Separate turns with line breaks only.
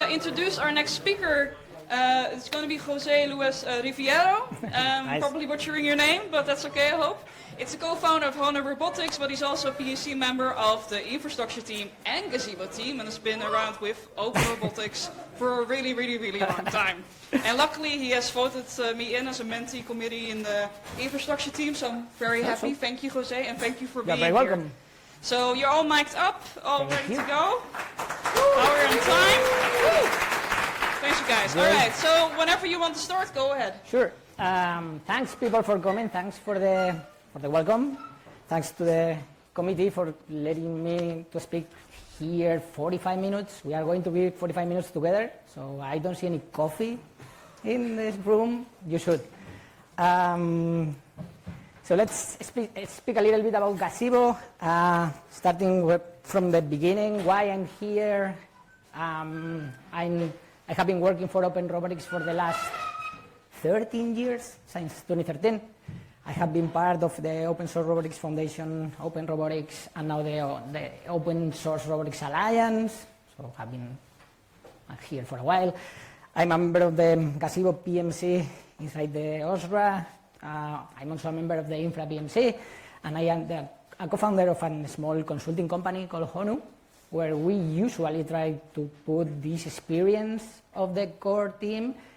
introduce our next speaker. It's going to be Jose Luis Riviero.
Nice.
Probably butchering your name, but that's okay, I hope. It's the co-founder of Honor Robotics, but he's also a PhD member of the infrastructure team and Gazebo team, and has been around with Open Robotics for a really, really, really long time. And luckily, he has voted me in as a mentee committee in the infrastructure team, so I'm very happy. Thank you, Jose, and thank you for being here.
You're very welcome.
So you're all mic'd up, all ready
you.
to go. Now we're on time. Thanks, you guys. All right, so whenever you want to start, go ahead.
Sure. Thanks, people, for coming. Thanks for the welcome. Thanks to the committee for letting me to speak here 45 minutes. We are going to be 45 minutes together, so I don't see any coffee in this room. You should. So let's speak a little bit about Gazebo, starting from the beginning, why I'm here. I have been working for Open Robotics for the last 13 years, since 2013. I have been part of the Open Source Robotics Foundation, Open Robotics, and now the Open Source Robotics Alliance, so I've been here for a while. I'm a member of the Gazebo PMC inside the OSRA. I'm also a member of the Infra PMC, and I am a co-founder of a small consulting company called Honu, where we usually try to put this experience of the core team